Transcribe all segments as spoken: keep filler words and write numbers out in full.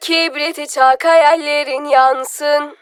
Kibriti çak, hayallerin yansın.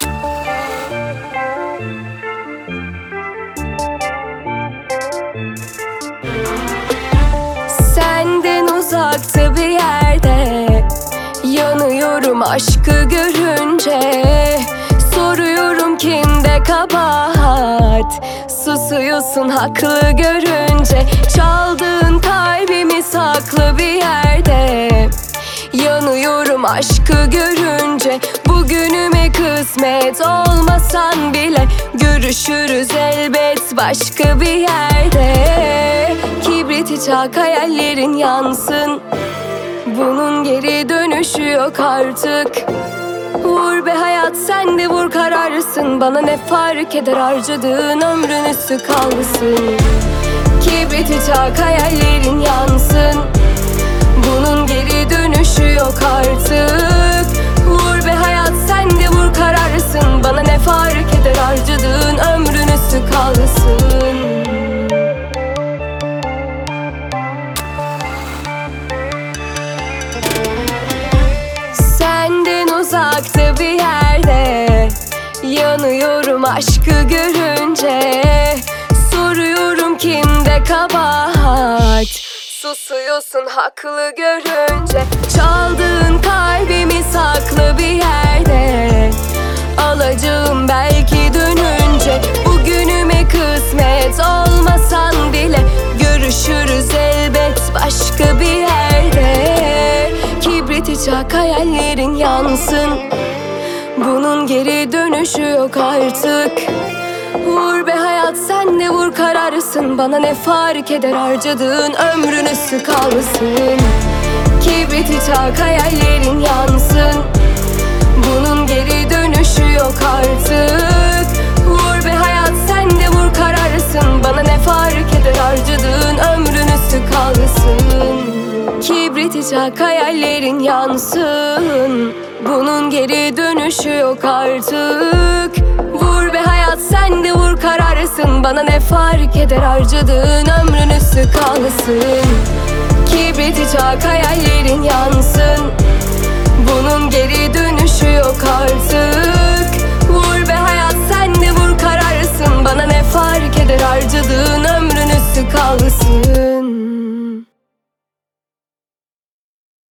Senden uzakta bir yerde yanıyorum aşkı görünce. Soruyorum kimde kabahat, susuyorsun haklı görünce. Çaldığın kalbimi saklı bir yerde yanıyorum aşkı görünce. Bugünüme kısmet olmasan bile görüşürüz elbet başka bir yerde. Kibriti çak, hayallerin yansın. Bunun geri dönüşü yok artık. Vur be hayat, sen de vur, kararlısın. Bana ne fark eder, harcadığın ömrün üstü kalsın. Kibriti çak, hayallerin yansın. Bunun geri dönüşü yok artık. Vur be hayat, sen de vur, kararlısın. Bana ne fark eder, harcadığın ömrün üstü kalsın. Senden uzakta bir yerde yanıyorum aşkı görünce. Soruyorum kimde kabahat, susuyorsun haklı görünce. Çaldığın kalbimi saklı bir yerde alacağım belki dönünce. Bugünüme kısmet olmasan bile görüşürüz elbet başka bir yerde. Kibriti çak, hayallerin yansın. Bunun geri dönüşü yok artık. Vur be hayat, sen de vur, kararlısın. Bana ne fark eder, harcadığın ömrün üstü kalsın. Kibriti çak, hayallerin yansın. Bunun geri dönüşü yok artık. Vur be hayat, sen de vur, kararlısın. Bana ne fark eder, harcadığın ömrün üstü kalsın. Kibriti çak, hayallerin yansın. Bunun geri dönüşü yok artık. Vur be hayat, sen de vur, kararlısın. Bana ne fark eder, harcadığın ömrün üstü kalsın. Kibriti çak, hayallerin yansın. Bunun geri dönüşü yok artık.